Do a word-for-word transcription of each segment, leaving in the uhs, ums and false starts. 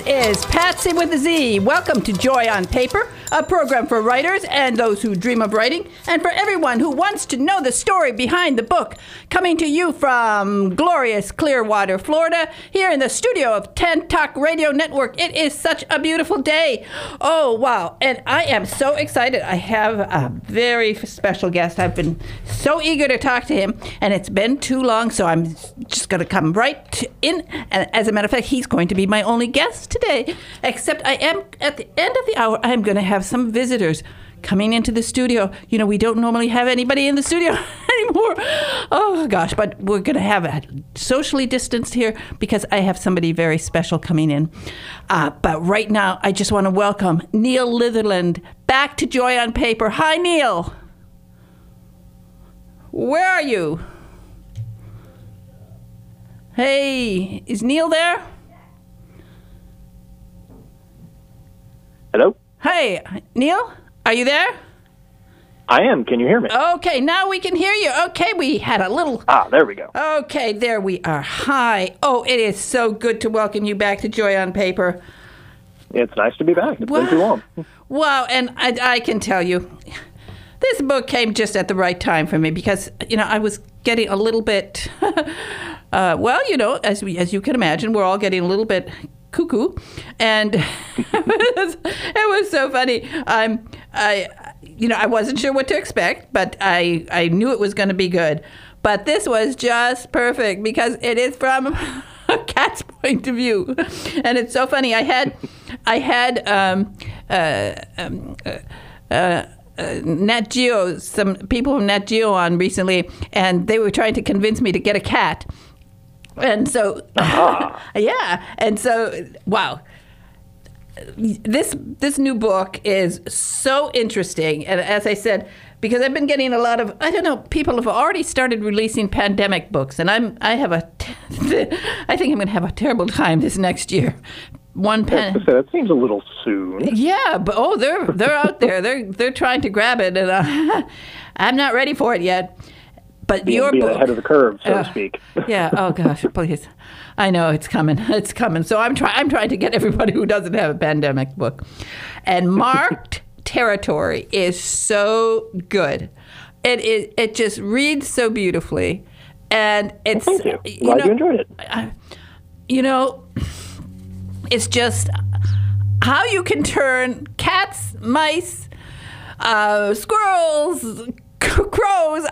is Patsy with a Z. Welcome to Joy on Paper, a program for writers and those who dream of writing, and for everyone who wants to know the story behind the book. Coming to you from glorious Clearwater, Florida, here in the studio of ten Talk Radio Network. It is such a beautiful day. Oh, wow. And I am so excited. I have a very special guest. I've been so eager to talk to him, and it's been too long, so I'm just going to come right in. And as a matter of fact, he's going to be my only guest today, except I am, at the end of the hour, I'm going to have some visitors coming into the studio. You know, we don't normally have anybody in the studio anymore. Oh, gosh, but we're going to have it socially distanced here because I have somebody very special coming in. Uh, but right now, I just want to welcome Neil Litherland back to Joy on Paper. Hi, Neil. Where are you? Hey, is Neil there? Hello? Hey, Neil, are you there? I am. Can you hear me? Okay, now we can hear you. Okay, we had a little... Ah, there we go. Okay, there we are. Hi. Oh, it is so good to welcome you back to Joy on Paper. It's nice to be back. It's wow. been too long. Wow, and I, I can tell you, this book came just at the right time for me because, you know, I was getting a little bit... uh, well, you know, as we, as you can imagine, we're all getting a little bit... cuckoo, and it, was, it was so funny. Um, I, you know, I wasn't sure what to expect, but I, I knew it was going to be good. But this was just perfect because it is from a cat's point of view, and it's so funny. I had, I had um, uh, um, uh, uh, Uh, Nat Geo, some people from Nat Geo on recently, and they were trying to convince me to get a cat. And so, uh-huh. yeah, and so, wow, this this new book is so interesting. And as I said, because I've been getting a lot of, I don't know, people have already started releasing pandemic books, and I'm I have a, I think I'm going to have a terrible time this next year. One pen. That seems a little soon. Yeah, but oh, they're they're out there. They're they're trying to grab it, and uh, I'm not ready for it yet. But being, your being book, ahead of the curve, so uh, to speak. Yeah. Oh gosh, please. I know it's coming. It's coming. So I'm trying. I'm trying to get everybody who doesn't have a pandemic book. And Marked Territory is so good. It is. It just reads so beautifully, and it's. Well, thank you. you Glad know, you enjoyed it. I, you know, it's just how you can turn cats, mice, uh, squirrels, crows.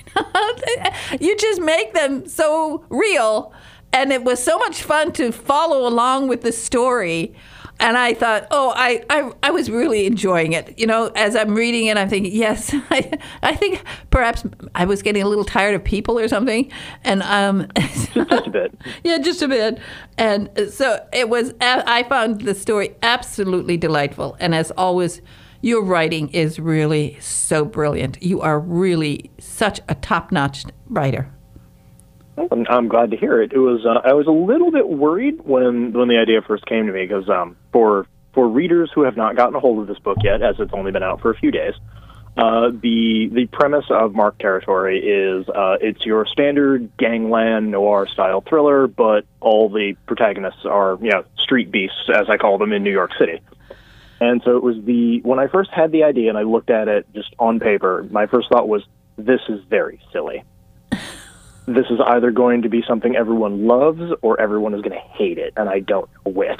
You just make them so real, and it was so much fun to follow along with the story. And I thought, oh, I, I, I was really enjoying it. You know, as I'm reading it, I'm thinking, yes, I, I think perhaps I was getting a little tired of people or something. And um, just a bit. Yeah, just a bit. And so it was. I found the story absolutely delightful. And as always, your writing is really so brilliant. You are really such a top-notch writer. I'm, I'm glad to hear it. It was. Uh, I was a little bit worried when when the idea first came to me because um, for for readers who have not gotten a hold of this book yet, as it's only been out for a few days, uh, the the premise of Marked Territory is uh, it's your standard gangland noir style thriller, but all the protagonists are you know street beasts, as I call them, in New York City. And so it was the when I first had the idea and I looked at it just on paper, my first thought was, this is very silly. This is either going to be something everyone loves or everyone is going to hate it, and I don't know which.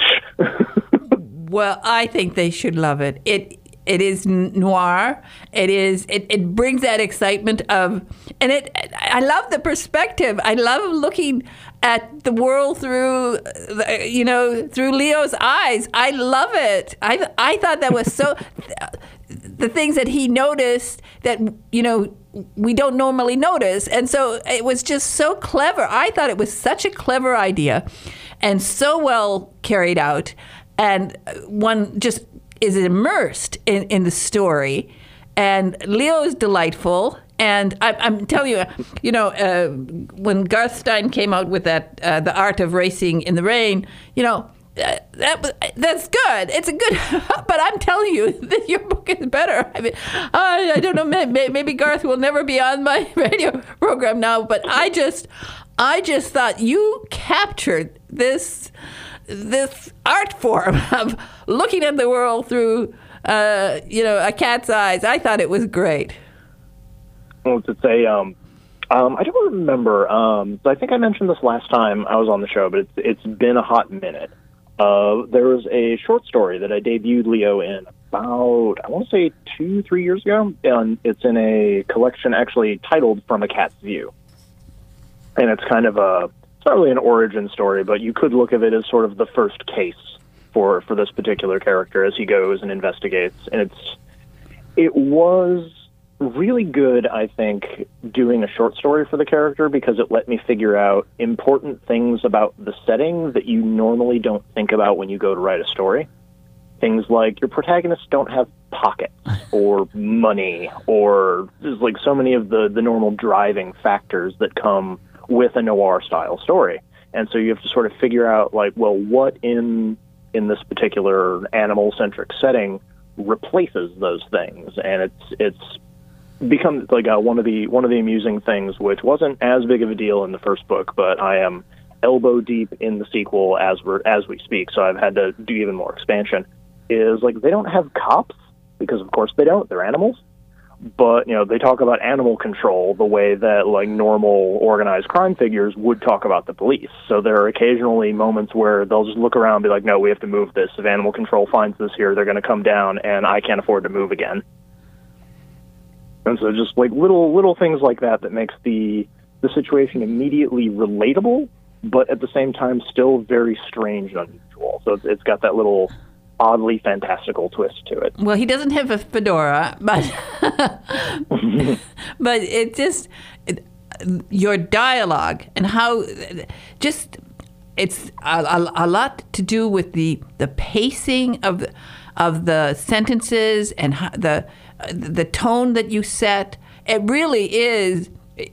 Well, I think they should love it. It it is noir. It is it, it brings that excitement of, and it. I love the perspective. I love looking at the world through, you know, through Leo's eyes. I love it. I I thought that was so. The things that he noticed that, you know, we don't normally notice. And so it was just so clever. I thought it was such a clever idea and so well carried out. And one just is immersed in, in the story. And Leo is delightful. And I, I'm telling you, you know, uh, when Garth Stein came out with that, uh, The Art of Racing in the Rain, you know, Uh, that that's good. It's a good, but I'm telling you, that your book is better. I mean, I, I don't know. Maybe, maybe Garth will never be on my radio program now. But I just, I just thought you captured this this art form of looking at the world through, uh, you know, a cat's eyes. I thought it was great. Well, to say, um, um, I don't remember. Um, I think I mentioned this last time I was on the show, but it's, it's been a hot minute. Uh, there was a short story that I debuted Leo in about, I want to say two, three years ago. And it's in a collection actually titled From a Cat's View. And it's kind of a, it's not really an origin story, but you could look at it as sort of the first case for, for this particular character as he goes and investigates. And it's, it was really good, I think, doing a short story for the character because it let me figure out important things about the setting that you normally don't think about when you go to write a story. Things like your protagonists don't have pockets or money or there's like so many of the, the normal driving factors that come with a noir-style story. And so you have to sort of figure out, like, well, what in in this particular animal-centric setting replaces those things? And it's it's become like uh, one of the one of the amusing things, which wasn't as big of a deal in the first book, but I am elbow deep in the sequel as we're as we speak, so I've had to do even more expansion. Is like they don't have cops because, of course, they don't. They're animals, but you know they talk about animal control the way that like normal organized crime figures would talk about the police. So there are occasionally moments where they'll just look around and be like, "No, we have to move this. If animal control finds this here, they're going to come down, and I can't afford to move again." And so just like little little things like that that makes the the situation immediately relatable, but at the same time still very strange and unusual. So it's, it's got that little oddly fantastical twist to it. Well, he doesn't have a fedora, but but it just it, your dialogue and how just it's a, a, a lot to do with the the pacing of of the sentences and how, the the tone that you set. It really is.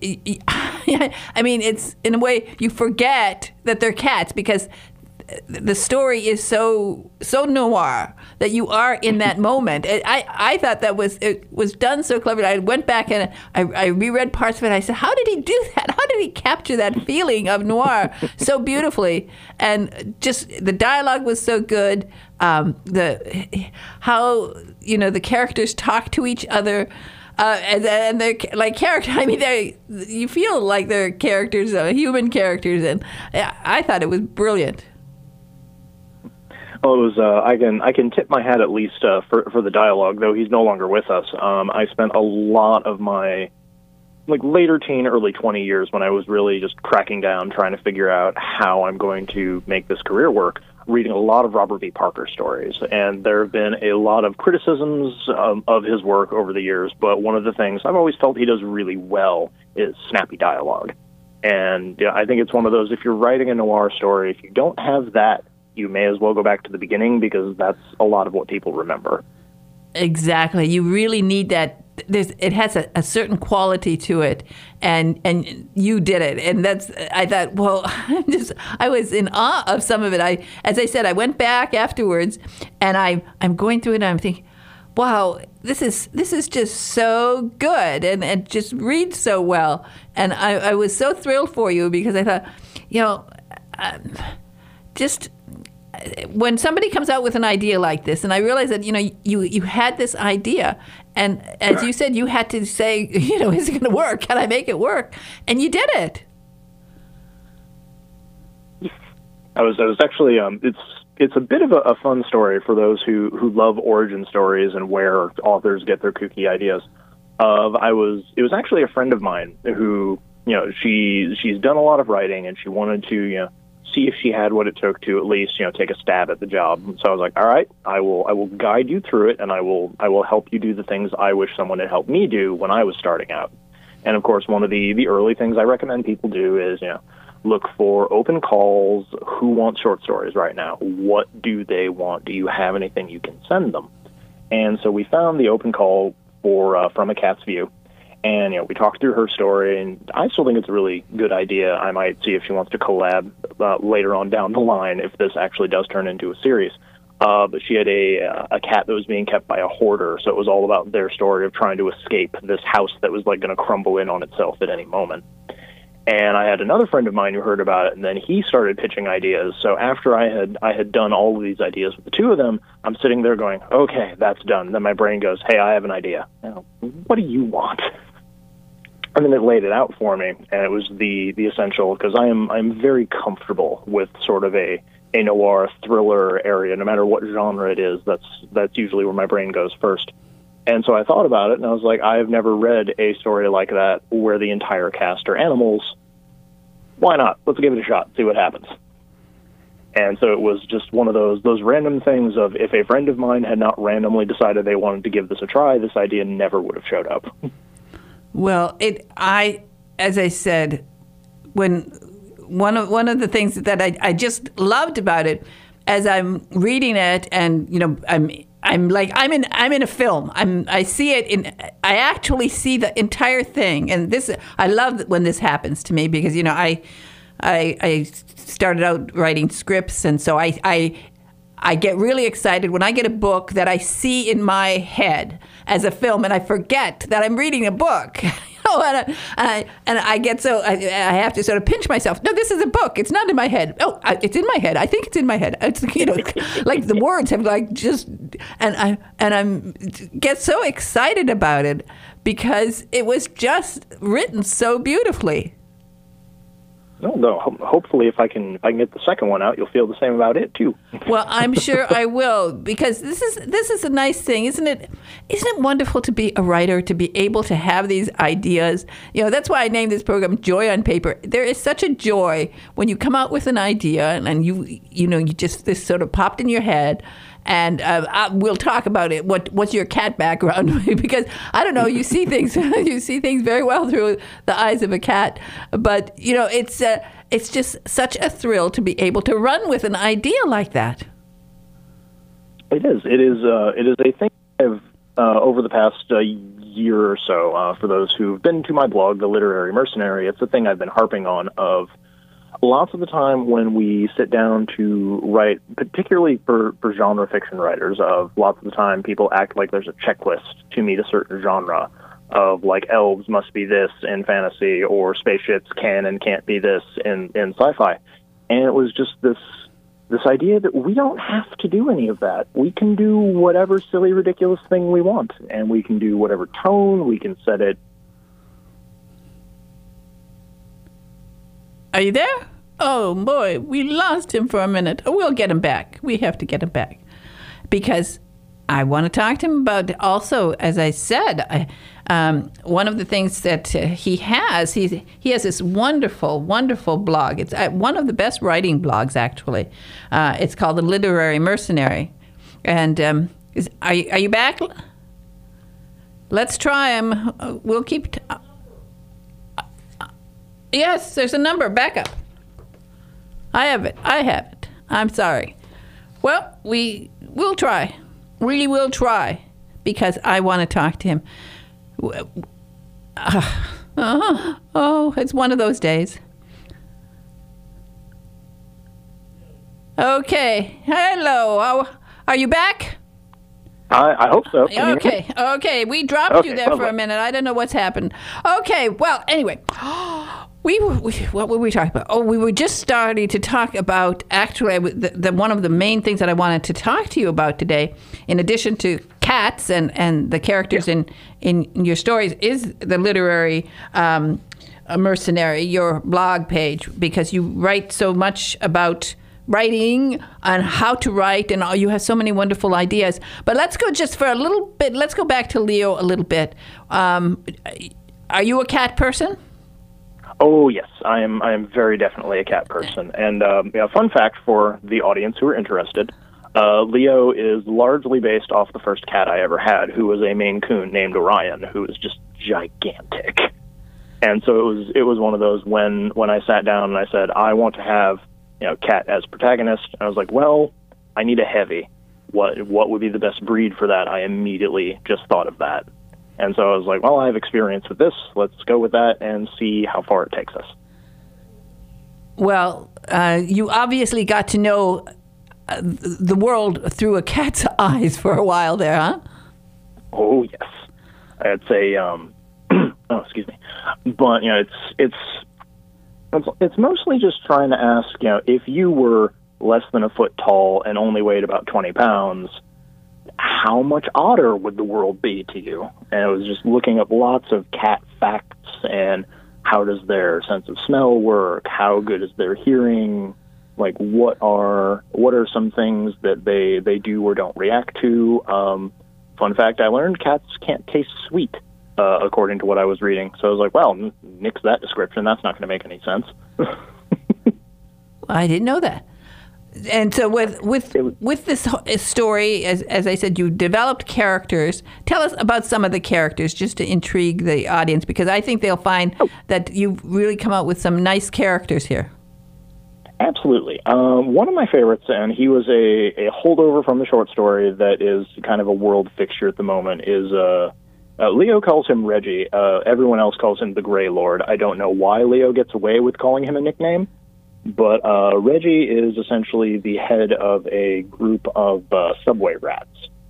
I mean, it's in a way you forget that they're cats because the story is so so noir that you are in that moment. I, I thought that was it was done so cleverly. I went back and I, I reread parts of it. I said, how did he do that? How did he capture that feeling of noir so beautifully? And just the dialogue was so good. Um, the how you know the characters talk to each other. Uh, and, and they're like character. I mean, they you feel like they're characters, uh, human characters, and I thought it was brilliant. Well, it was. Uh, I can I can tip my hat at least uh, for for the dialogue, though he's no longer with us. Um, I spent a lot of my like later teen, early twenty years when I was really just cracking down, trying to figure out how I'm going to make this career work, reading a lot of Robert V. Parker stories. And there have been a lot of criticisms um, of his work over the years, but one of the things I've always felt he does really well is snappy dialogue. And yeah, I think it's one of those, if you're writing a noir story, if you don't have that, you may as well go back to the beginning because that's a lot of what people remember. Exactly. You really need that. There's, it has a, a certain quality to it, and and you did it. And that's, I thought, well, I'm just, I was in awe of some of it. I, as I said, I went back afterwards, and I, I'm going through it, and I'm thinking, wow, this is this is just so good, and it just reads so well. And I, I was so thrilled for you because I thought, you know, um, just when somebody comes out with an idea like this, and I realized that, you know, you, you had this idea, and as you said, you had to say, you know, is it going to work? Can I make it work? And you did it. I was I was actually um, it's it's a bit of a, a fun story for those who, who love origin stories and where authors get their kooky ideas. Of I was it was actually a friend of mine who, you know, she she's done a lot of writing and she wanted to, you know, see if she had what it took to at least, you know, take a stab at the job. So I was like, all right, I will I will guide you through it, and I will I will help you do the things I wish someone had helped me do when I was starting out. And of course, one of the, the early things I recommend people do is, you know, look for open calls. Who wants short stories right now? What do they want? Do you have anything you can send them? And so we found the open call for uh, From a Cat's View. And, you know, we talked through her story, and I still think it's a really good idea. I might see if she wants to collab uh, later on down the line if this actually does turn into a series. Uh, but she had a uh, a cat that was being kept by a hoarder, so it was all about their story of trying to escape this house that was, like, going to crumble in on itself at any moment. And I had another friend of mine who heard about it, and then he started pitching ideas. So after I had I had done all of these ideas with the two of them, I'm sitting there going, okay, that's done. Then my brain goes, hey, I have an idea. Now, what do you want? And then it laid it out for me, and it was the the essential, because I am I'm very comfortable with sort of a, a noir thriller area. No matter what genre it is, that's that's usually where my brain goes first. And so I thought about it, and I was like, I have never read a story like that where the entire cast are animals. Why not? Let's give it a shot, see what happens. And so it was just one of those those random things of, if a friend of mine had not randomly decided they wanted to give this a try, this idea never would have showed up. Well, it I as I said, when one of one of the things that I, I just loved about it, as I'm reading it, and you know, I'm I'm like I'm in I'm in a film. I'm I see it in I actually see the entire thing, and this I love when this happens to me, because you know I I, I started out writing scripts, and so I I I get really excited when I get a book that I see in my head as a film, and I forget that I'm reading a book. You know, and, I, and, I, and I get so, I, I have to sort of pinch myself. No, this is a book. It's not in my head. Oh, I, it's in my head. I think it's in my head. It's, you know, like the words have like just, and I and I'm get so excited about it because it was just written so beautifully. No, no. Hopefully, if I can, if I can get the second one out, you'll feel the same about it too. Well, I'm sure I will, because this is this is a nice thing, isn't it? Isn't it wonderful to be a writer, to be able to have these ideas? You know, that's why I named this program "Joy on Paper." There is such a joy when you come out with an idea, and, and you you know you just this sort of popped in your head. And uh, I, we'll talk about it. What what's your cat background? Because I don't know. You see things. You see things very well through the eyes of a cat. But you know, it's uh, it's just such a thrill to be able to run with an idea like that. It is. It is. Uh, it is a thing I've uh, over the past uh, year or so. Uh, for those who've been to my blog, The Literary Mercenary, it's a thing I've been harping on. Of lots of the time when we sit down to write, particularly for, for genre fiction writers, of lots of the time people act like there's a checklist to meet a certain genre of, like, elves must be this in fantasy, or spaceships can and can't be this in, in sci-fi. And it was just this this idea that we don't have to do any of that. We can do whatever silly, ridiculous thing we want, and we can do whatever tone, we can set it. Are you there? Oh, boy, we lost him for a minute. Oh, we'll get him back. We have to get him back. Because I want to talk to him about also, as I said, I, um, one of the things that uh, he has, he, he has this wonderful, wonderful blog. It's uh, one of the best writing blogs, actually. Uh, it's called The Literary Mercenary. And um, is, are, are you back? Let's try him. Uh, we'll keep... T- Yes, there's a number. Back up. I have it. I have it. I'm sorry. Well, we will try. Really will try, because I want to talk to him. Uh, oh, oh, it's one of those days. Okay. Hello. Oh, are you back? I, I hope so. Can okay. Okay. We dropped okay, you there lovely. for a minute. I don't know what's happened. Okay. Well, anyway. We, were, we what were we talking about? Oh, we were just starting to talk about, actually, the, the, one of the main things that I wanted to talk to you about today, in addition to cats and, and the characters yeah. in, in your stories, is the Literary um, Mercenary, your blog page, because you write so much about writing and how to write, and you have so many wonderful ideas. But let's go just for a little bit, let's go back to Leo a little bit. Um, are you a cat person? Oh, yes, I am I am very definitely a cat person. And um, yeah, fun fact for the audience who are interested, uh, Leo is largely based off the first cat I ever had, who was a Maine Coon named Orion, who was just gigantic. And so it was it was one of those when, when I sat down and I said, I want to have, you know, cat as protagonist. And I was like, well, I need a heavy. What what would be the best breed for that? I immediately just thought of that. And so I was like, well, I have experience with this. Let's go with that and see how far it takes us. Well, uh, you obviously got to know uh, the world through a cat's eyes for a while there, huh? Oh, yes. I'd say, um, oh, excuse me. But, you know, it's, it's, It's, it's mostly just trying to ask, you know, if you were less than a foot tall and only weighed about twenty pounds, how much odder would the world be to you? And it was just looking up lots of cat facts and how does their sense of smell work? How good is their hearing? Like, what are what are some things that they, they do or don't react to? Um, fun fact, I learned cats can't taste sweet, uh, according to what I was reading. So I was like, well, nix that description. That's not going to make any sense. I didn't know that. And so with with with this story, as as I said, you developed characters. Tell us about some of the characters, just to intrigue the audience, because I think they'll find oh. that you've really come out with some nice characters here. Absolutely. Um, one of my favorites, and he was a, a holdover from the short story that is kind of a world fixture at the moment, is uh, uh, Leo calls him Reggie. Uh, everyone else calls him the Grey Lord. I don't know why Leo gets away with calling him a nickname. But uh, Reggie is essentially the head of a group of uh, subway rats,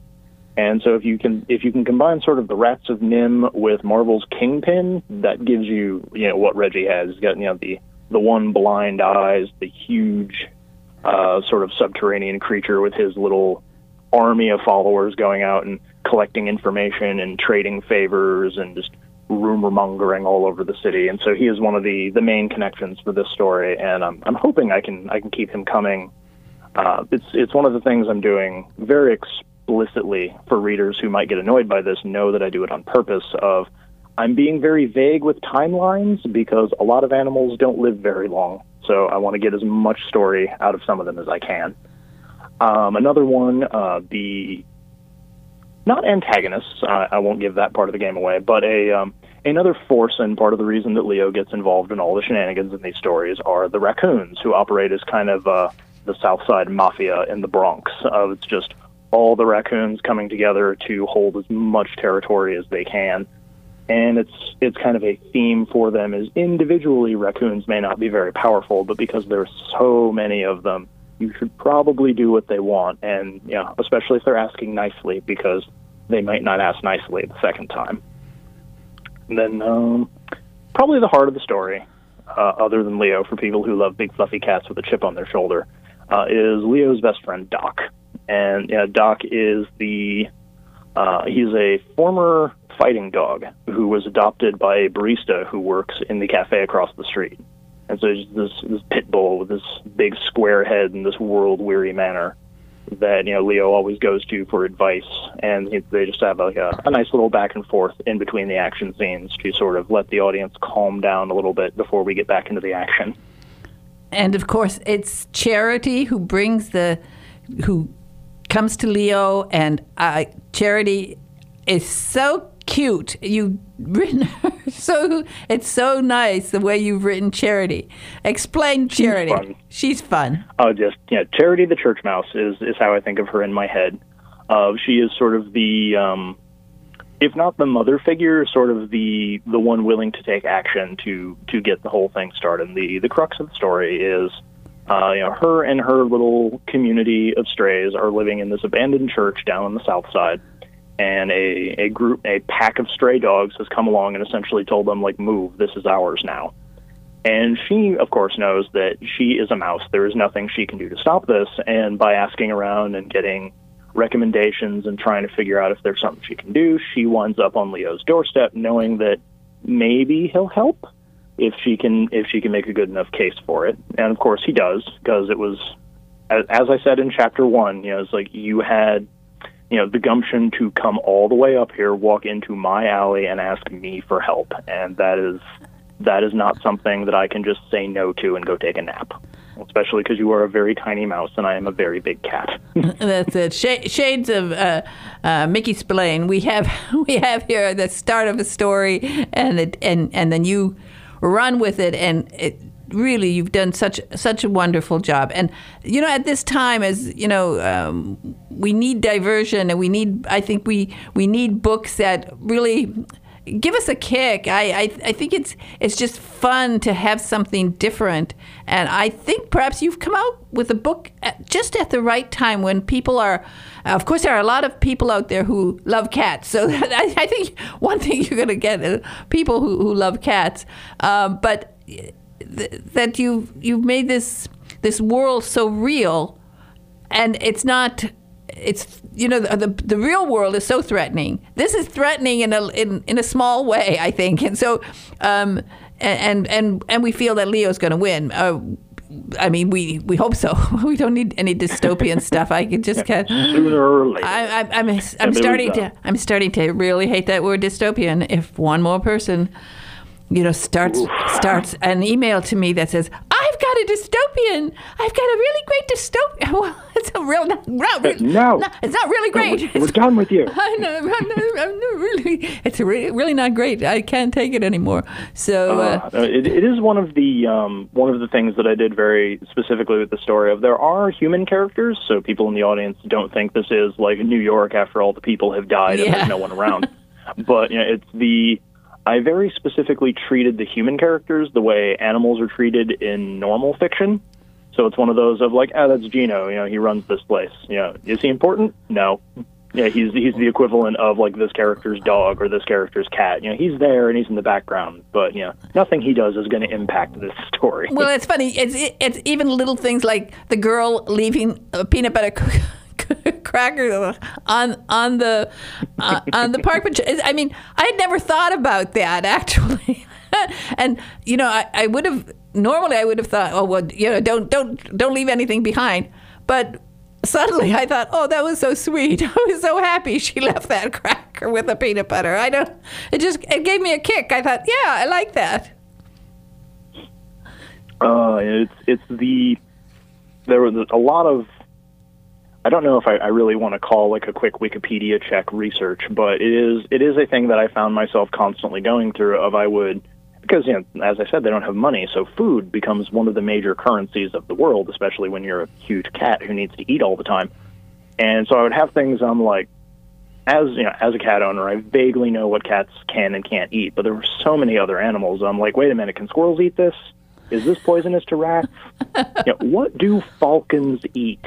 and so if you can if you can combine sort of the Rats of Nim with Marvel's Kingpin, that gives you you know what Reggie has. He's got you know the the one blind eyes, the huge uh, sort of subterranean creature with his little army of followers going out and collecting information and trading favors and just rumor mongering all over the city, and so he is one of the, the main connections for this story. And I'm I'm hoping I can I can keep him coming. Uh, it's it's one of the things I'm doing very explicitly for readers who might get annoyed by this. Know that I do it on purpose. Of I'm being very vague with timelines because a lot of animals don't live very long, so I want to get as much story out of some of them as I can. Um, another one, uh, the not antagonists, uh, I won't give that part of the game away, but a um, another force, and part of the reason that Leo gets involved in all the shenanigans in these stories are the raccoons, who operate as kind of uh, the South Side Mafia in the Bronx. Uh, it's just all the raccoons coming together to hold as much territory as they can. And it's it's kind of a theme for them, is individually raccoons may not be very powerful, but because there's so many of them, you should probably do what they want, and you know, especially if they're asking nicely, because they might not ask nicely the second time. And then um, probably the heart of the story, uh, other than Leo, for people who love big fluffy cats with a chip on their shoulder, uh, is Leo's best friend, Doc. And you know, Doc is the, uh, he's a former fighting dog who was adopted by a barista who works in the cafe across the street. And so there's this, this pit bull with this big square head and this world-weary manner that, you know, Leo always goes to for advice. And he, they just have like a, a nice little back and forth in between the action scenes to sort of let the audience calm down a little bit before we get back into the action. And, of course, it's Charity who brings the, who comes to Leo, and uh, Charity is so cute. You've written her so it's so nice the way you've written Charity. Explain Charity. She's fun. She's fun. Oh, just yeah, Charity the church mouse is is how I think of her in my head. Uh, she is sort of the, um, if not the mother figure, sort of the the one willing to take action to to get the whole thing started. The the crux of the story is, uh, you know, her and her little community of strays are living in this abandoned church down on the south side. And a, a group, a pack of stray dogs has come along and essentially told them, like, move, this is ours now. And she, of course, knows that she is a mouse. There is nothing she can do to stop this. And by asking around and getting recommendations and trying to figure out if there's something she can do, she winds up on Leo's doorstep, knowing that maybe he'll help if she can if she can make a good enough case for it. And, of course, he does, because it was, as, as I said in chapter one, you know, it's like you had, you know, the gumption to come all the way up here, walk into my alley, and ask me for help. And that is that is not something that I can just say no to and go take a nap, especially because you are a very tiny mouse and I am a very big cat. That's it. Sh- shades of uh, uh, Mickey Spillane. We have we have here the start of a story, and it, and and then you run with it, and it. Really, you've done such such a wonderful job. And, you know, at this time, as, you know, um, we need diversion, and we need, I think we we need books that really give us a kick. I, I, I think it's it's just fun to have something different. And I think perhaps you've come out with a book at, just at the right time when people are, uh, of course, there are a lot of people out there who love cats. So I, I think one thing you're going to get is people who, who love cats. Um, but th- that you you've made this this world so real, and it's not. It's you know the, the the real world is so threatening. This is threatening in a in, in a small way, I think, and so um, and and and we feel that Leo's going to win. Uh, I mean, we, we hope so. We don't need any dystopian stuff. I can just kind sooner or later. I, I, I'm I'm starting to I'm starting to really hate that word dystopian. If one more person, you know, starts Oof. starts an email to me that says, "I've got a dystopian. I've got a really great dystopian." Well, it's a real not, not really, no, not, it's not really great. No, we're, we're done with you. I know, I'm not, I'm not really. It's really, really not great. I can't take it anymore. So uh, uh, it, it is one of the um, one of the things that I did very specifically with the story of there are human characters, so people in the audience don't think this is like New York after all the people have died yeah. and there's no one around. But you know, it's the I very specifically treated the human characters the way animals are treated in normal fiction. So it's one of those of like, oh, that's Gino. You know, he runs this place. You know, is he important? No. Yeah, he's he's the equivalent of like this character's dog or this character's cat. You know, he's there and he's in the background, but you know, nothing he does is going to impact this story. Well, it's funny. It's it's even little things like the girl leaving a peanut butter cracker on on the uh, on the park bench. I mean, I had never thought about that actually, and you know, I, I would have normally I would have thought, oh well, you know, don't don't don't leave anything behind, but suddenly I thought, oh, that was so sweet. I was so happy she left that cracker with the peanut butter. I don't. It just it gave me a kick. I thought, yeah, I like that. Uh, it's it's the there was a lot of. I don't know if I, I really want to call like a quick Wikipedia check research, but it is it is a thing that I found myself constantly going through. Of I would because you know, as I said, they don't have money, so food becomes one of the major currencies of the world, especially when you're a huge cat who needs to eat all the time. And so I would have things I'm like, as you know, as a cat owner, I vaguely know what cats can and can't eat, but there were so many other animals. I'm like, wait a minute, can squirrels eat this? Is this poisonous to rats? You know, what do falcons eat?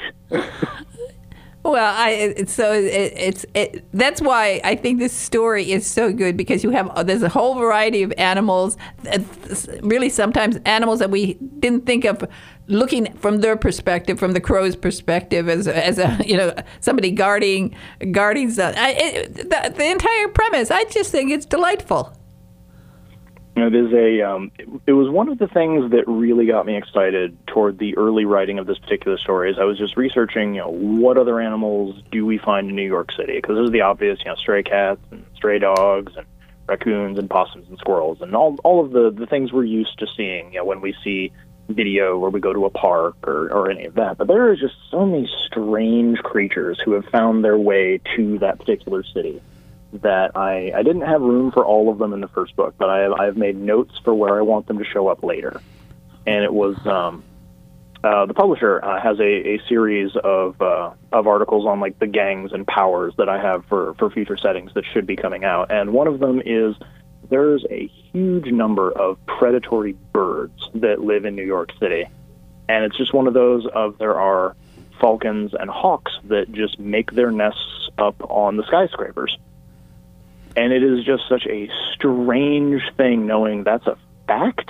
Well, I it, so it, it's it, that's why I think this story is so good, because you have there's a whole variety of animals, really sometimes animals that we didn't think of, looking from their perspective, from the crow's perspective, as a, as a you know somebody guarding guarding something. I, it, the, the entire premise, I just think it's delightful. You know, there's a. Um, it, it was one of the things that really got me excited toward the early writing of this particular story. Is I was just researching, you know, what other animals do we find in New York City? Because there's the obvious, you know, stray cats and stray dogs and raccoons and possums and squirrels and all all of the, the things we're used to seeing, you know, when we see video or we go to a park or, or any of that. But there are just so many strange creatures who have found their way to that particular city that I, I didn't have room for all of them in the first book, but I have, I've made notes for where I want them to show up later. And it was, um, uh, the publisher uh, has a, a series of uh, of articles on like the gangs and powers that I have for, for future settings that should be coming out. And one of them is there's a huge number of predatory birds that live in New York City. And it's just one of those of there are falcons and hawks that just make their nests up on the skyscrapers. And it is just such a strange thing knowing that's a fact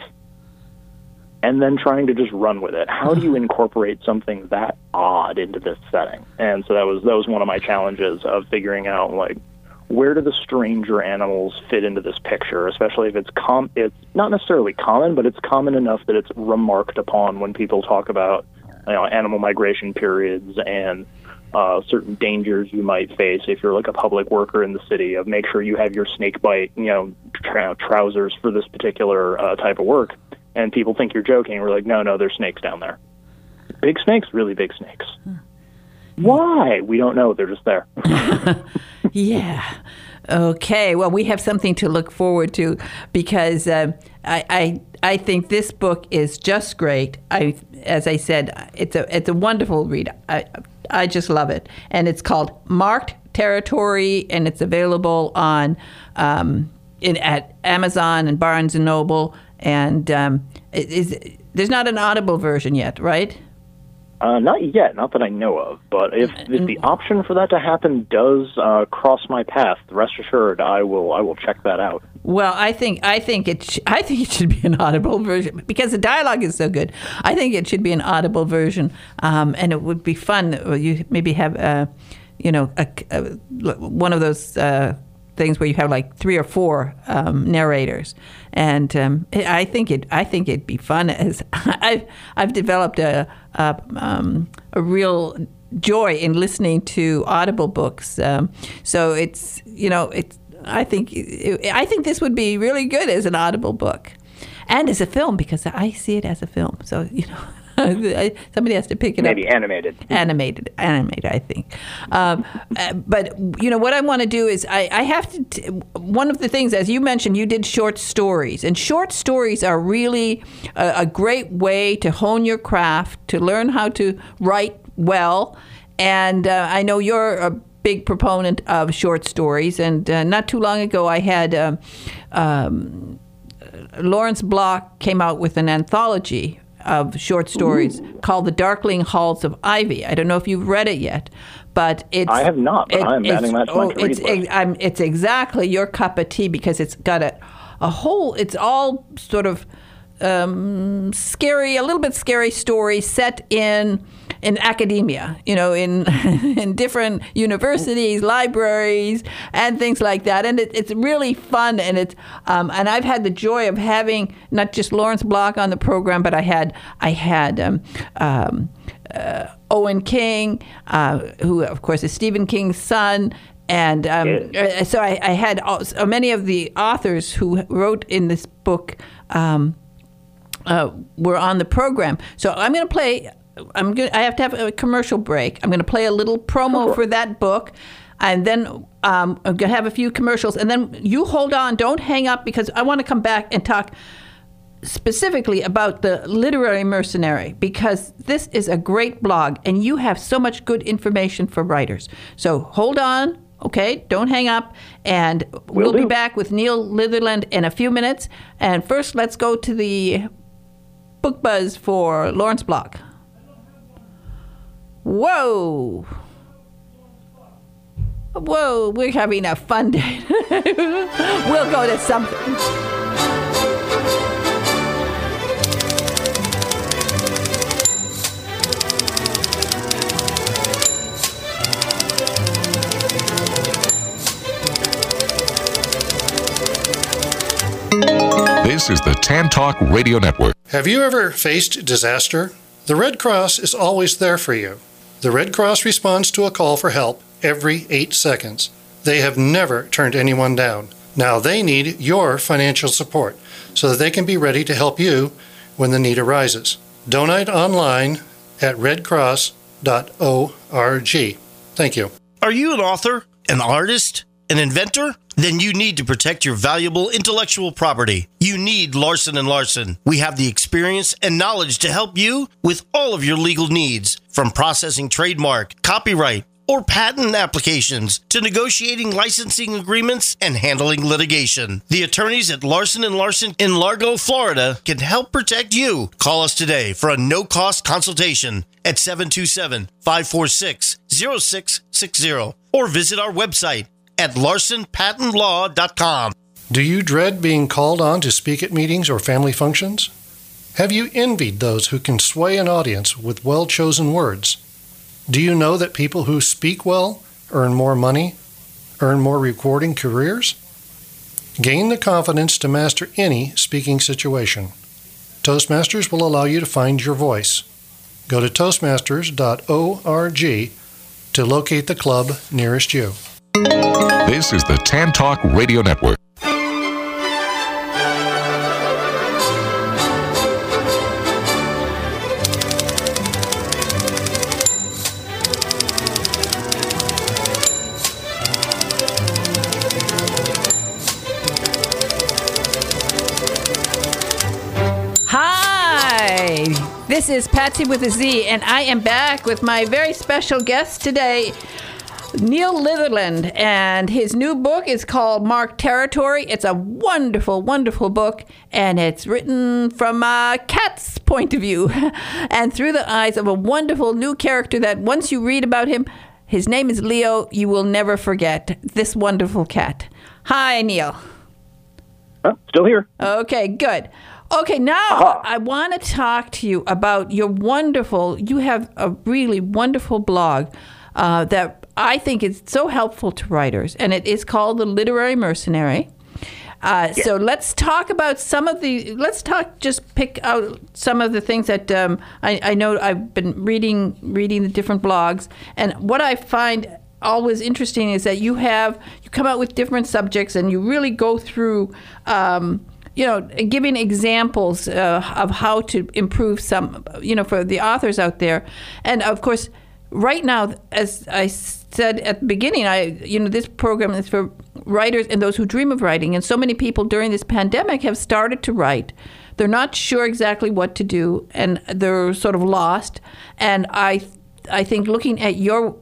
and then trying to just run with it. How do you incorporate something that odd into this setting? And so that was that was one of my challenges of figuring out, like, where do the stranger animals fit into this picture, especially if it's com- it's not necessarily common, but it's common enough that it's remarked upon when people talk about, you know, animal migration periods and Uh, certain dangers you might face if you're like a public worker in the city, of make sure you have your snake bite, you know, tra- trousers for this particular uh, type of work. And people think you're joking. We're like, no, no, there's snakes down there. Big snakes? Really big snakes. Huh. Why? We don't know. They're just there. Yeah. Okay. Well, we have something to look forward to, because uh, I, I I think this book is just great. I, as I said, it's a it's a wonderful read. I, I just love it. And it's called Marked Territory, and it's available on um, in at Amazon and Barnes and Noble. And um, it is there's not an Audible version yet, right? Uh, not yet, not that I know of. But if, if the option for that to happen does uh, cross my path, rest assured, I will I will check that out. Well, I think I think it sh- I think it should be an audible version because the dialogue is so good. I think it should be an audible version, um, and it would be fun. You maybe have uh, you know a, a, one of those uh, things where you have like three or four um, narrators, and um, I think it I think it'd be fun. As I've I've developed a a, um, a real joy in listening to audible books. Um, so it's you know it's. I think I think this would be really good as an audible book, and as a film because I see it as a film. So you know, somebody has to pick it Maybe up. Maybe animated. Animated, animated. I think. Um, but you know what I want to do is I, I have to. T- one of the things, as you mentioned, you did short stories, and short stories are really a, a great way to hone your craft, to learn how to write well, and uh, I know you're a big proponent of short stories, and uh, not too long ago I had um, um, Lawrence Block came out with an anthology of short stories Ooh. called The Darkling Halls of Ivy. I don't know if you've read it yet, but it's... I have not, but it, I'm adding that to my oh, to read it's, list. I'm, it's exactly your cup of tea because it's got a, a whole... It's all sort of um, scary, a little bit scary story set in... in academia, you know, in in different universities, libraries, and things like that, and it, it's really fun. And it's um, and I've had the joy of having not just Lawrence Block on the program, but I had I had um, um, uh, Owen King, uh, who of course is Stephen King's son. And um, yeah. so I, I had all, so many of the authors who wrote in this book um, uh, were on the program. So I'm going to play. I'm going. I have to have a commercial break. I'm going to play a little promo for that book, and then um, I'm going to have a few commercials. And then you hold on, don't hang up, because I want to come back and talk specifically about the Literary Mercenary, because this is a great blog, and you have so much good information for writers. So hold on, okay? Don't hang up, and Will we'll do. be back with Neil Litherland in a few minutes. And first, let's go to the book buzz for Lawrence Block. Whoa. Whoa, we're having a fun day. We'll go to something. This is the Tan Talk Radio Network. Have you ever faced disaster? The Red Cross is always there for you. The Red Cross responds to a call for help every eight seconds. They have never turned anyone down. Now they need your financial support so that they can be ready to help you when the need arises. Donate online at red cross dot org. Thank you. Are you an author, an artist, an inventor? Then you need to protect your valuable intellectual property. You need Larson and Larson. We have the experience and knowledge to help you with all of your legal needs, from processing trademark, copyright, or patent applications to negotiating licensing agreements and handling litigation. The attorneys at Larson and Larson in Largo, Florida can help protect you. Call us today for a no-cost consultation at seven two seven, five four six, zero six six zero or visit our website at larson patent law dot com. Do you dread being called on to speak at meetings or family functions? Have you envied those who can sway an audience with well-chosen words? Do you know that people who speak well earn more money, earn more rewarding careers? Gain the confidence to master any speaking situation. Toastmasters will allow you to find your voice. Go to toastmasters dot org to locate the club nearest you. This is the Tan Talk Radio Network. Hi, this is Patsy with a Z, and I am back with my very special guest today. Neil Litherland, and his new book is called Marked Territory. It's a wonderful, wonderful book, and it's written from a cat's point of view and through the eyes of a wonderful new character that once you read about him, his name is Leo, you will never forget this wonderful cat. Hi, Neil. Oh, still here. Okay, good. Okay, now Aha. I want to talk to you about your wonderful, you have a really wonderful blog uh, that I think is so helpful to writers, and it is called The Literary Mercenary. Uh, Yeah. So let's talk about some of the, let's talk, just pick out some of the things that um, I, I know I've been reading, reading the different blogs, and what I find always interesting is that you have, you come out with different subjects and you really go through, um, you know, giving examples uh, of how to improve some, you know, for the authors out there. And of course, right now, as I said at the beginning, I, you know, this program is for writers and those who dream of writing. And so many people during this pandemic have started to write. They're not sure exactly what to do, and they're sort of lost. And I, I think looking at your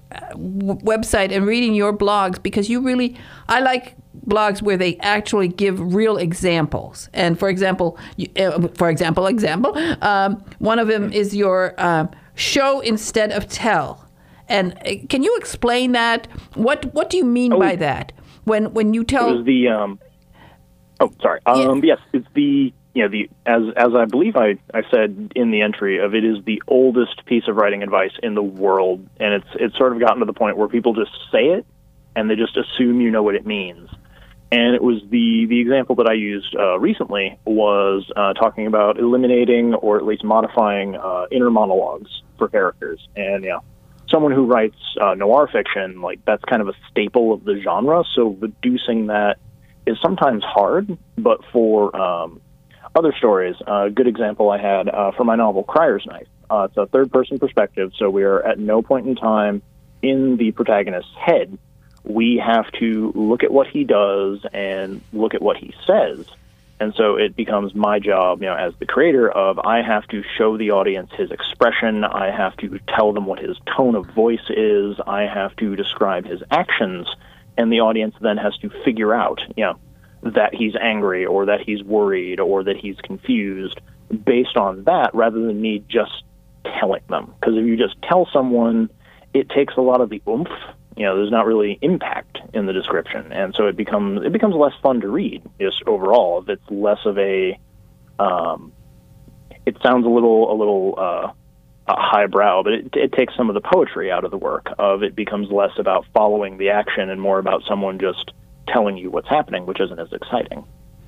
w- website and reading your blogs, because you really, I like blogs where they actually give real examples. And for example, you, uh, for example, example, um, one of them is your uh, show instead of tell. And uh, can you explain that? What What do you mean Oh, by that? When when you It tell was the um. Oh, sorry. Um, yes, it's the you know the as as I believe I, I said in the entry of it is the oldest piece of writing advice in the world, and it's it's sort of gotten to the point where people just say it and they just assume you know what it means. And it was the the example that I used uh, recently was uh, talking about eliminating or at least modifying uh, inner monologues for characters. And yeah, someone who writes uh, noir fiction, like that's kind of a staple of the genre. So reducing that is sometimes hard, but for um, other stories, a uh, good example I had uh, for my novel Crier's Knife. Uh, it's a third-person perspective, so we are at no point in time in the protagonist's head. We have to look at what he does and look at what he says. And so it becomes my job, you know, as the creator of I have to show the audience his expression. I have to tell them what his tone of voice is. I have to describe his actions. And the audience then has to figure out, you know, that he's angry or that he's worried or that he's confused based on that rather than me just telling them. Because if you just tell someone, it takes a lot of the oomph. You know, there's not really impact in the description, and so it becomes it becomes less fun to read. Just overall, it's less of a. Um, it sounds a little a little uh, uh, highbrow, but it, it takes some of the poetry out of the work. Of it becomes less about following the action and more about someone just telling you what's happening, which isn't as exciting.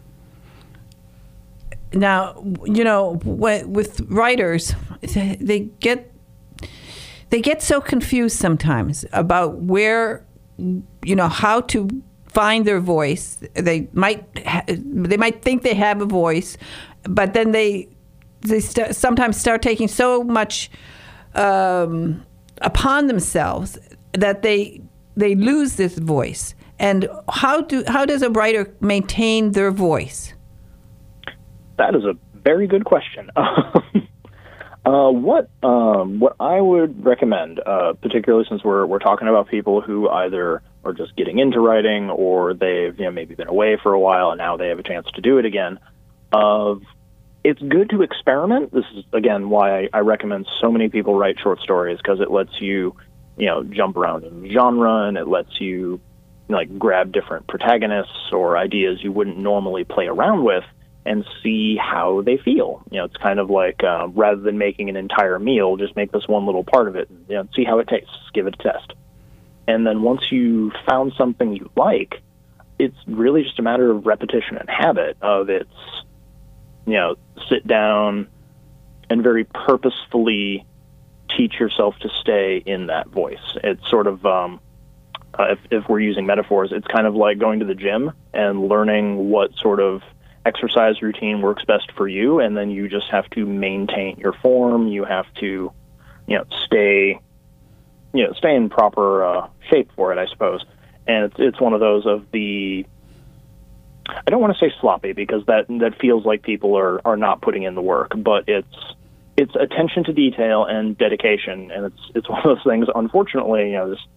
Now, you know, with writers, they get. They get so confused sometimes about where, you know, how to find their voice. They might ha- they might think they have a voice, but then they they st- sometimes start taking so much um, upon themselves that they they lose this voice. And how do how does a writer maintain their voice? That is a very good question. Uh, what um, what I would recommend, uh, particularly since we're we're talking about people who either are just getting into writing or they've you know maybe been away for a while and now they have a chance to do it again. Of uh, it's good to experiment. This is again why I, I recommend so many people write short stories, because it lets you you know jump around in genre and it lets you like grab different protagonists or ideas you wouldn't normally play around with and see how they feel. You know, it's kind of like uh, rather than making an entire meal, just make this one little part of it and you know, see how it tastes, give it a test. And then once you found something you like, it's really just a matter of repetition and habit of it's, you know, sit down and very purposefully teach yourself to stay in that voice. It's sort of, um, uh, if, if we're using metaphors, it's kind of like going to the gym and learning what sort of exercise routine works best for you, and then you just have to maintain your form. You have to, you know, stay, you know, stay in proper uh, shape for it, I suppose. And it's it's one of those of the. I don't want to say sloppy because that that feels like people are, are not putting in the work, but it's it's attention to detail and dedication, and it's it's one of those things. Unfortunately, you know, just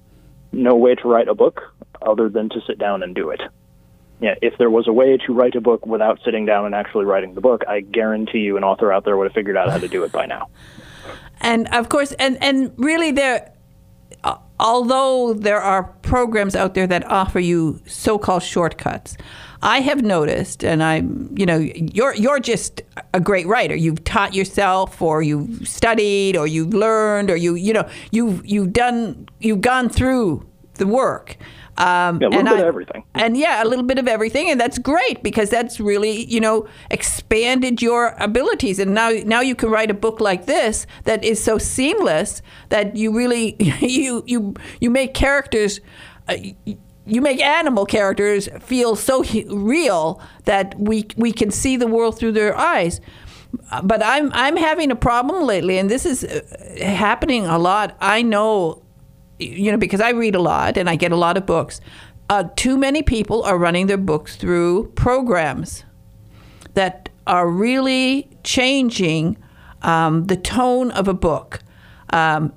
no way to write a book other than to sit down and do it. Yeah, if there was a way to write a book without sitting down and actually writing the book, I guarantee you an author out there would have figured out how to do it by now. And of course, and, and really there, uh, although there are programs out there that offer you so-called shortcuts, I have noticed, and I'm, you know, you're you're just a great writer. You've taught yourself, or you've studied, or you've learned, or you, you know, you've you've done, you've gone through the work. Um, yeah, a little and bit I, of everything. And yeah, a little bit of everything, and that's great because that's really, you know, expanded your abilities. And now, now you can write a book like this that is so seamless that you really, you you you make characters, uh, you make animal characters feel so he- real that we we can see the world through their eyes. But I'm I'm having a problem lately, and this is happening a lot. I know. You know, because I read a lot and I get a lot of books, uh, too many people are running their books through programs that are really changing um, the tone of a book. Um,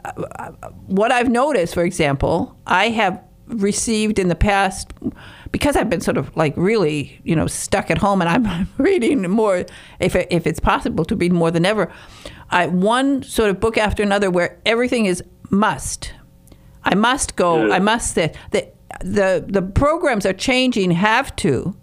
what I've noticed, for example, I have received in the past, because I've been sort of like really, you know, stuck at home and I'm reading more, if it, if it's possible to read more than ever, I one sort of book after another where everything is must. I must go. I must sit. The, the the programs are changing. Have to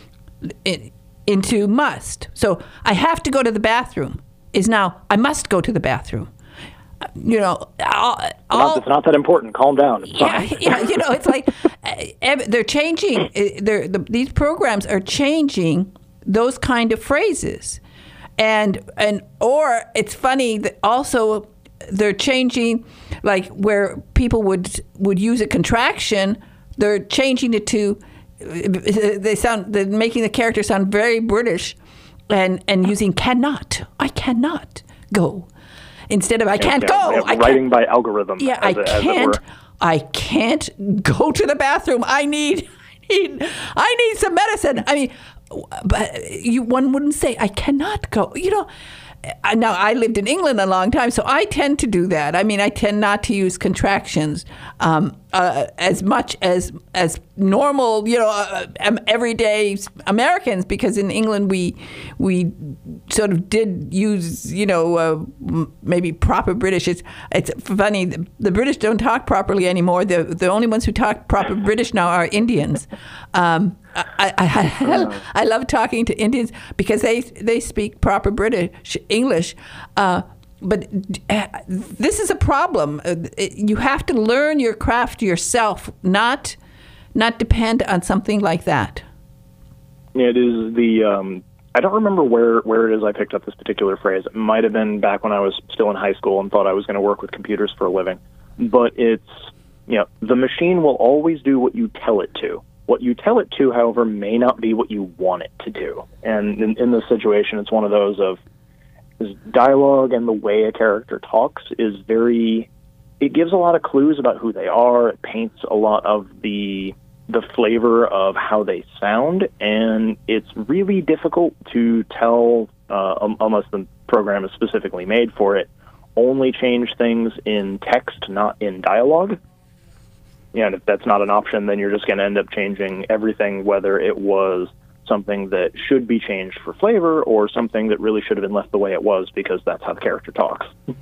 in, into must. So I have to go to the bathroom. Is now I must go to the bathroom. You know, all, all, it's not that important. Calm down. It's yeah, fine. yeah. You know, it's like uh, they're changing. They're, the, these programs are changing those kind of phrases, and and or it's funny that also. They're changing, like where people would would use a contraction, they're changing it to, they sound, they're making the character sound very British, and and using cannot. I cannot go, instead of I can't yeah, go. Yeah, I writing can't, by algorithm. Yeah, as I it, as can't. it were. I can't go to the bathroom. I need, I need, I need some medicine. I mean, but you one wouldn't say I cannot go. You know. Now, I lived in England a long time, so I tend to do that. I mean, I tend not to use contractions um, uh, as much as as normal, you know, uh, everyday Americans, because in England we we sort of did use, you know, uh, maybe proper British. It's it's funny. The, the British don't talk properly anymore. The the only ones who talk proper British now are Indians. Um, I, I, I, I love talking to Indians because they they speak proper British English, uh, but uh, this is a problem. Uh, it, you have to learn your craft yourself, not not depend on something like that. It is the um, I don't remember where, where it is I picked up this particular phrase. It might have been back when I was still in high school and thought I was going to work with computers for a living. But it's, you know, the machine will always do what you tell it to. What you tell it to, however, may not be what you want it to do. And in, in this situation, it's one of those of this dialogue and the way a character talks is very, it gives a lot of clues about who they are. It paints a lot of the the flavor of how they sound, and it's really difficult to tell, uh, unless the program is specifically made for it, only change things in text, not in dialogue. Yeah, and if that's not an option, then you're just going to end up changing everything, whether it was something that should be changed for flavor or something that really should have been left the way it was because that's how the character talks.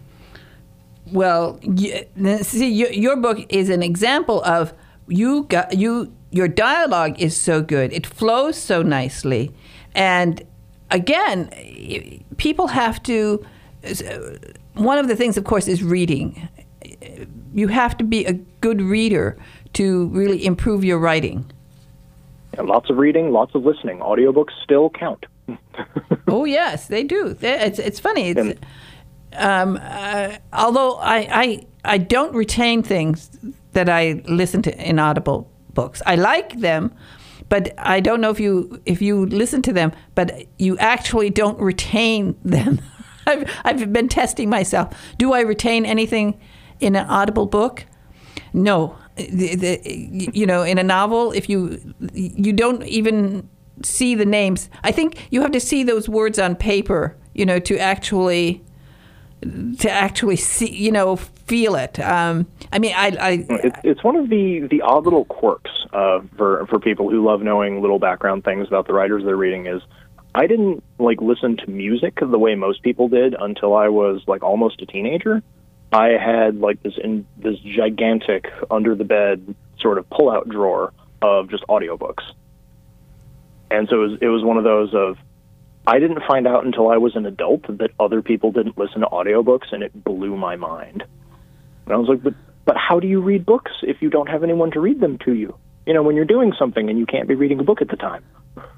Well, you, see, your, your book is an example of you got you. Your dialogue is so good; it flows so nicely, and again, people have to. One of the things, of course, is reading. You have to be a good reader to really improve your writing. Yeah, lots of reading, lots of listening. Audiobooks still count. Oh yes, they do. It's it's funny. It's, and, um, uh, although I, I I don't retain things that I listen to in Audible books. I like them, but I don't know if you if you listen to them, but you actually don't retain them. I've I've been testing myself. Do I retain anything in an Audible book? No. The, the, you know, in a novel, if you you don't even see the names, I think you have to see those words on paper, you know, to actually to actually see, you know, feel it. Um, I mean, I, I it's, it's one of the, the odd little quirks uh, for for people who love knowing little background things about the writers they're reading. Is I didn't like listen to music the way most people did until I was like almost a teenager. I had like this in this gigantic under the bed sort of pull out drawer of just audiobooks, and so it was it was one of those of. I didn't find out until I was an adult that other people didn't listen to audiobooks, and it blew my mind. And I was like, but but how do you read books if you don't have anyone to read them to you? You know, when you're doing something and you can't be reading a book at the time.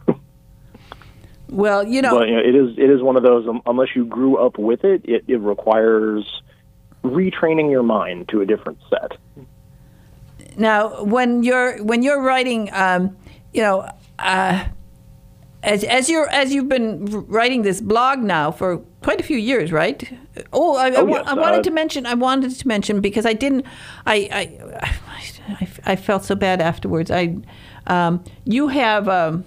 Well, you know, but, you know, it is it is one of those, um, unless you grew up with it, it, it requires retraining your mind to a different set. Now, when you're when you're writing, um, you know, uh, As as you're as you've been writing this blog now for quite a few years, right? Oh, I, oh, I, yes. I wanted uh, to mention. I wanted to mention because I didn't. I I, I, I felt so bad afterwards. I, um, you have um,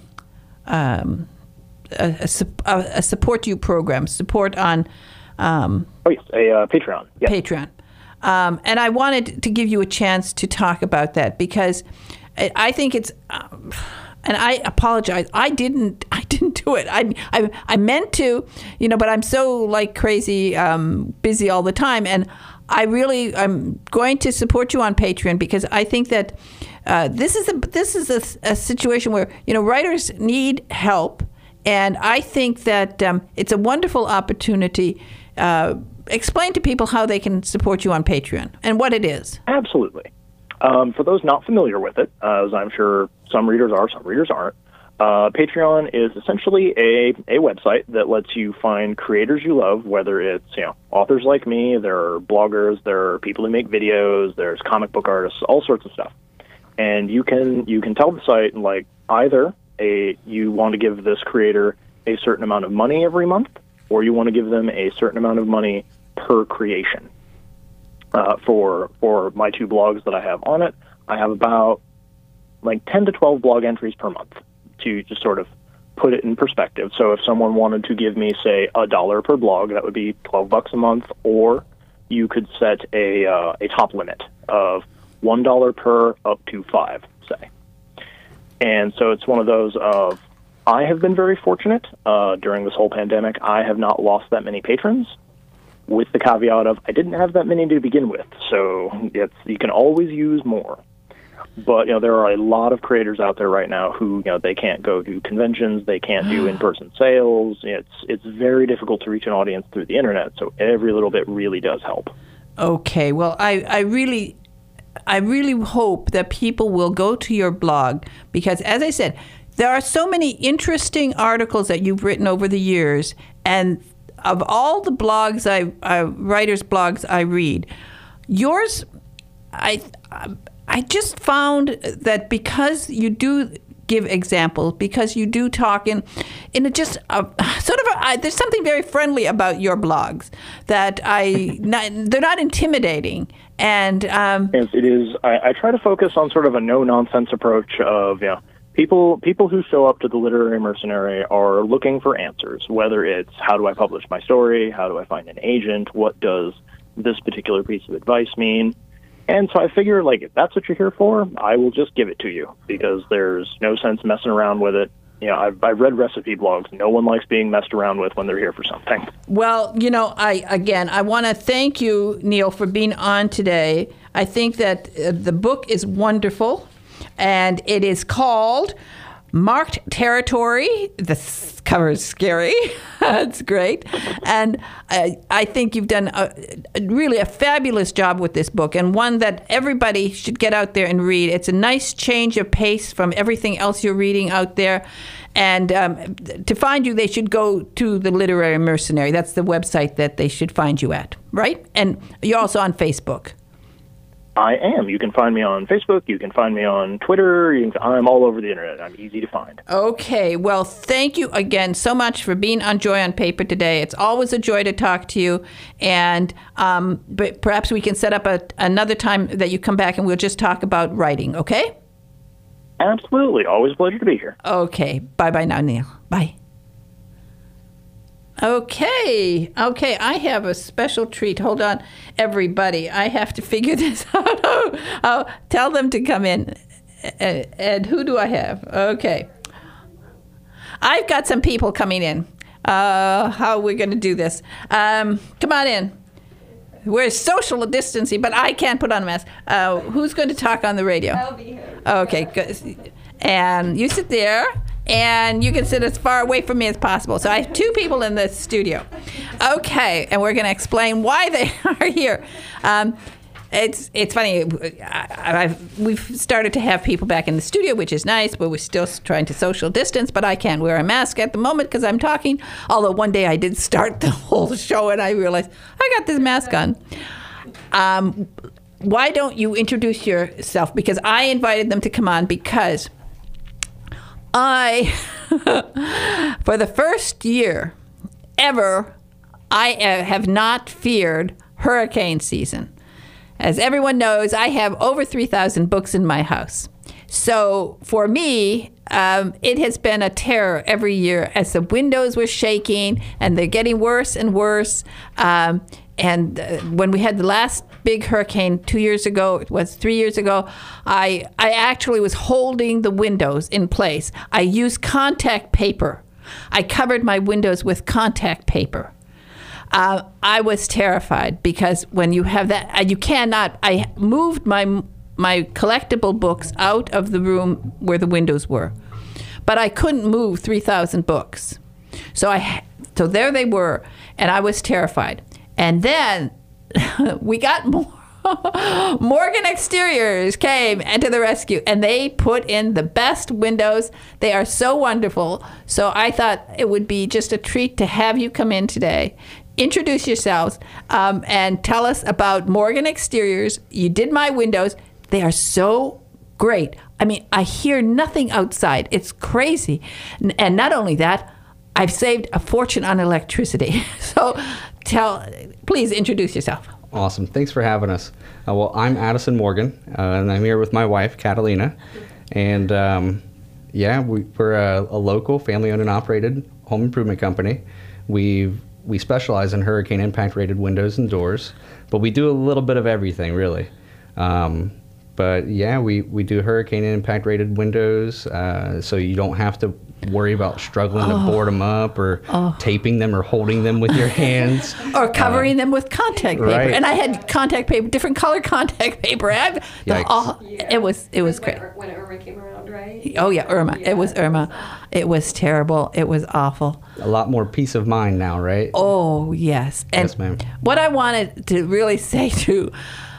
um, a, a, a support you program, support on. Um, oh yes, a uh, Patreon. Yes. Patreon, um, and I wanted to give you a chance to talk about that because I, I think it's. Um, And I apologize. I didn't. I didn't do it. I, I, I meant to, you know. But I'm so like crazy, um, busy all the time. And I really, I'm going to support you on Patreon because I think that uh, this is a this is a, a situation where you know writers need help, and I think that um, it's a wonderful opportunity. Uh, explain to people how they can support you on Patreon and what it is. Absolutely. Um, for those not familiar with it, uh, as I'm sure some readers are, some readers aren't, uh, Patreon is essentially a, a website that lets you find creators you love, whether it's you know authors like me, there are bloggers, there are people who make videos, there's comic book artists, all sorts of stuff. And you can you can tell the site like either a you want to give this creator a certain amount of money every month, or you want to give them a certain amount of money per creation. Uh, for for my two blogs that I have on it, I have about like ten to twelve blog entries per month to just sort of put it in perspective. So if someone wanted to give me, say, a dollar per blog, that would be twelve bucks a month, or you could set a uh, a top limit of one dollar per up to five, say. And so it's one of those of I have been very fortunate uh, during this whole pandemic. I have not lost that many patrons, with the caveat of I didn't have that many to begin with, so it's, you can always use more. But you know there are a lot of creators out there right now who you know they can't go to conventions, they can't do in-person sales. It's it's very difficult to reach an audience through the internet, so every little bit really does help. Okay, well, I, I really I really hope that people will go to your blog because, as I said, there are so many interesting articles that you've written over the years, and of all the blogs I, I writers' blogs I read, yours, I, I just found that because you do give examples, because you do talk in, in a just a, sort of, a, there's something very friendly about your blogs that I, not, they're not intimidating. And um, yes, it is. I, I try to focus on sort of a no-nonsense approach of, you know, People people who show up to the Literary Mercenary are looking for answers, whether it's how do I publish my story, how do I find an agent, what does this particular piece of advice mean? And so I figure, like, if that's what you're here for, I will just give it to you, because there's no sense messing around with it. You know, I've, I've read recipe blogs. No one likes being messed around with when they're here for something. Well, you know, I again, I want to thank you, Neil, for being on today. I think that uh, the book is wonderful. And it is called Marked Territory. The cover is scary. It's great. And I, I think you've done a, a really a fabulous job with this book, and one that everybody should get out there and read. It's a nice change of pace from everything else you're reading out there. And um, to find you, they should go to the Literary Mercenary. That's the website that they should find you at, right? And you're also on Facebook. I am. You can find me on Facebook. You can find me on Twitter. You can, I'm all over the internet. I'm easy to find. Okay. Well, thank you again so much for being on Joy on Paper today. It's always a joy to talk to you. And um, but perhaps we can set up a, another time that you come back and we'll just talk about writing, okay? Absolutely. Always a pleasure to be here. Okay. Bye-bye now, Neil. Bye. Okay, okay, I have a special treat. Hold on, everybody. I have to figure this out. Oh, oh, tell them to come in. And who do I have? Okay. I've got some people coming in. Uh, how are we going to do this? Um, come on in. We're social distancing, but I can't put on a mask. Uh, who's going to talk on the radio? I'll be here. Okay, good. And you sit there. And you can sit as far away from me as possible. So I have two people in the studio. Okay, and we're going to explain why they are here. Um, it's it's funny. I, I've, we've started to have people back in the studio, which is nice, but we're still trying to social distance. But I can't wear a mask at the moment because I'm talking. Although one day I did start the whole show, and I realized I got this mask on. Um, why don't you introduce yourself? Because I invited them to come on because I, for the first year ever, I uh, have not feared hurricane season. As everyone knows, I have over three thousand books in my house. So for me, um, it has been a terror every year as the windows were shaking and they're getting worse and worse. Um, and uh, when we had the last big hurricane two years ago, it was three years ago, I I actually was holding the windows in place. I used contact paper. I covered my windows with contact paper. Uh, I was terrified because when you have that, you cannot, I moved my my collectible books out of the room where the windows were. But I couldn't move three thousand books. So I, so there they were, and I was terrified. And then we got more. Morgan Exteriors came to the rescue, and they put in the best windows. They are so wonderful. So I thought it would be just a treat to have you come in today. Introduce yourselves um, and tell us about Morgan Exteriors. You did my windows. They are so great. I mean, I hear nothing outside. It's crazy. And not only that, I've saved a fortune on electricity. So tell, please introduce yourself. Awesome. Thanks for having us. Uh, well, I'm Addison Morgan, uh, and I'm here with my wife, Catalina. And um, yeah, we, we're a, a local family-owned and operated home improvement company. We we specialize in hurricane impact rated windows and doors, but we do a little bit of everything, really. Um, but yeah, we, we do hurricane impact rated windows, uh, so you don't have to worry about struggling oh. to board them up or oh. taping them or holding them with your hands. Or covering uh, them with contact paper. Right. And I had contact paper, different color contact paper. I, the, oh, yeah. It was it was when, great. When Irma came around, right? Oh, yeah, Irma. Yeah. It was Irma. It was terrible. It was awful. A lot more peace of mind now, right? Oh, yes. And yes, ma'am. What I wanted to really say to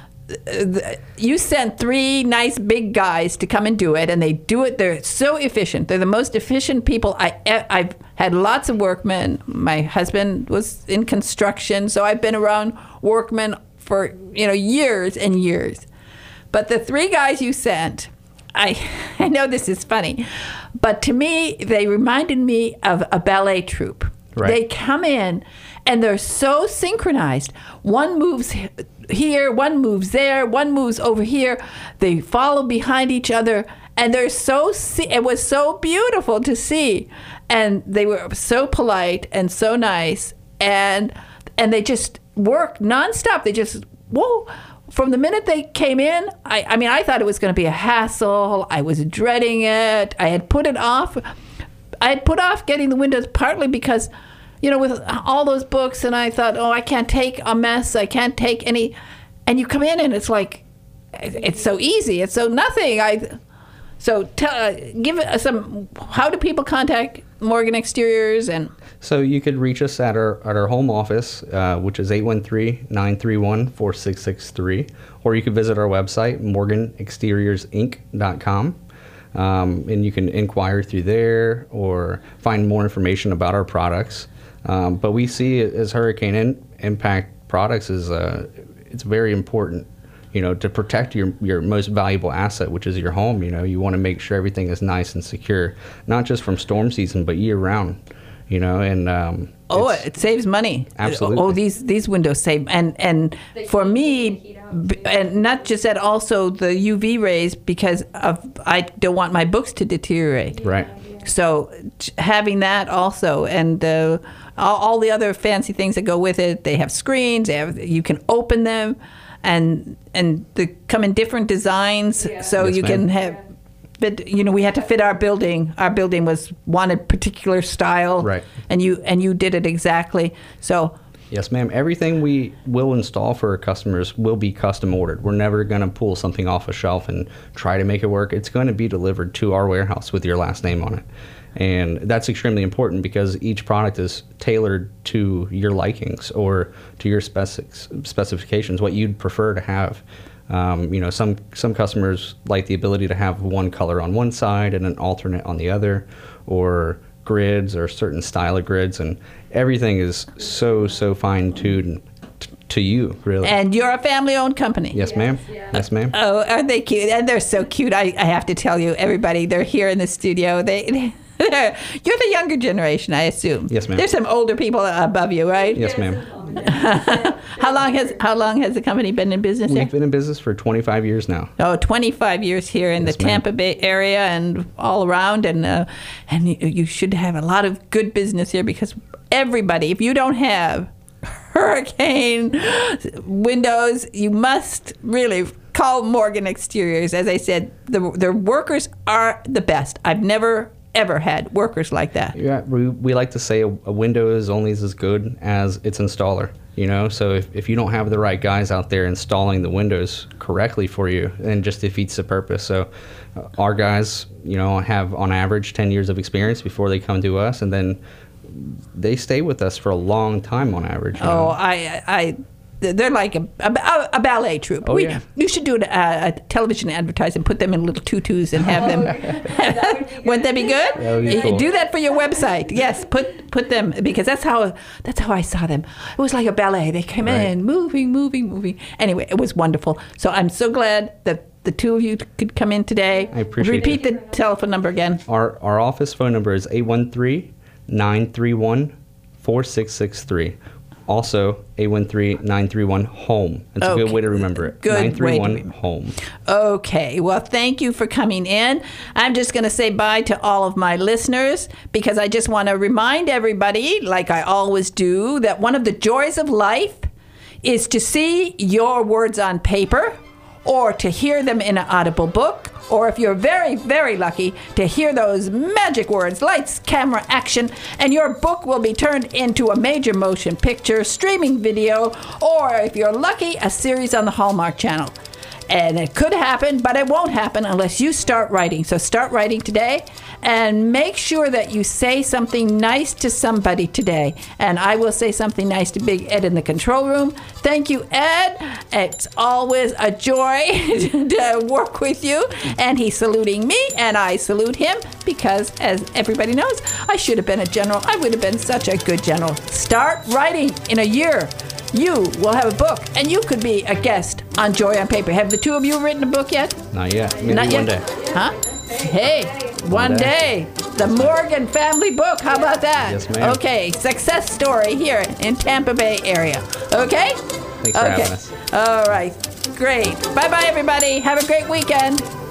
you sent three nice big guys to come and do it, and they do it. They're so efficient. They're the most efficient people. I, I've had lots of workmen. My husband was in construction, so I've been around workmen for you know years and years. But the three guys you sent, I, I know this is funny, but to me, they reminded me of a ballet troupe. Right. They come in, and they're so synchronized. One moves here, one moves there, one moves over here. They follow behind each other, and they're so. It was so beautiful to see, and they were so polite and so nice, and and they just worked nonstop. They just whoa. From the minute they came in, I, I mean, I thought it was going to be a hassle. I was dreading it. I had put it off. I had put off getting the windows partly because, you know, with all those books, and I thought, oh, I can't take a mess. I can't take any. And you come in, and it's like, it's so easy. It's so nothing. I. So tell, uh, give us some. How do people contact Morgan Exteriors? And so you could reach us at our at our home office, uh, which is eight one three, nine three one, four six six three, or you could visit our website, morgan exteriors inc dot com. Um, and you can inquire through there or find more information about our products. Um, but we see it as hurricane in, impact products is uh, it's very important, you know, to protect your your most valuable asset, which is your home. You know, you want to make sure everything is nice and secure, not just from storm season, but year round. You know, and um, oh, it saves money. Absolutely. Oh, these these windows save, and and They for heat- me, they heat up, b- too. and not just that, also the U V rays, because of I don't want my books to deteriorate. right. So j- having that also, and uh, all, all the other fancy things that go with it. They have screens. They have, you can open them, and and they come in different designs. Yeah. So Yes, you ma'am. can have. But you know, we had to fit our building. Our building was wanted particular style, Right. And you and you did it exactly. So Yes, ma'am. Everything we will install for our customers will be custom ordered. We're never going to pull something off a shelf and try to make it work. It's going to be delivered to our warehouse with your last name on it. And that's extremely important because each product is tailored to your likings or to your speci- specifications, what you'd prefer to have. Um, you know, some some customers like the ability to have one color on one side and an alternate on the other, or grids or certain style of grids, and everything is so so fine tuned t- to you, really. and you're a family-owned company. Yes, ma'am. yeah. Yes, ma'am. Oh, aren't they cute? And they're so cute. I, I have to tell you, everybody, they're here in the studio. They, they're, you're the younger generation, I assume. Yes, ma'am. There's some older people above you, right? Yes, ma'am. How long has How long has the company been in business there? We've been in business for twenty-five years now. Oh, twenty-five years here in Yes, the ma'am. Tampa Bay area and all around, and uh, and you, you should have a lot of good business here because everybody, if you don't have hurricane windows, you must really call Morgan Exteriors. As I said, the the workers are the best. I've never ever had workers like that. Yeah, we, we like to say a, a window is only as good as its installer. You know, so if, if you don't have the right guys out there installing the windows correctly for you, then it just defeats the purpose. So uh, our guys, you know, have on average ten years of experience before they come to us, and then they stay with us for a long time on average. you Oh, know. I, I, they're like a, a, a ballet troupe. Oh, we, yeah. You should do a, a television advertisement, put them in little tutus and have them. That would be good. Wouldn't that be good? That would be You cool. Do that for your website. Yes, put put them because that's how that's how I saw them. It was like a ballet. They came Right. in, moving, moving, moving. Anyway, it was wonderful. So I'm so glad that the two of you could come in today. I appreciate Repeat it. the telephone number again. Our our office phone number is eight one three, nine three one, four six six three. Also, eight one three, nine three one, HOME. It's a good Okay. way to remember it. Good way to nine three one, remember. HOME. Okay, well, thank you for coming in. I'm just going to say bye to all of my listeners because I just want to remind everybody, like I always do, that one of the joys of life is to see your words on paper or to hear them in an audible book, or if you're very, very lucky, to hear those magic words, lights, camera, action, and your book will be turned into a major motion picture, streaming video, or if you're lucky, a series on the Hallmark Channel. And it could happen, but it won't happen unless you start writing. So start writing today and make sure that you say something nice to somebody today. And I will say something nice to Big Ed in the control room. Thank you, Ed. It's always a joy to work with you. And he's saluting me, and I salute him because, as everybody knows, I should have been a general. I would have been such a good general. Start writing in a year. You will have a book, and you could be a guest on Joy on Paper. Have the two of you written a book yet? Not yet. Maybe Not one yet? day. Huh? Hey, one day. The Morgan family book. How about that? Yes, ma'am. Okay, success story here in Tampa Bay area. Okay? Thanks for okay. having us. All right. Great. Bye-bye, everybody. Have a great weekend.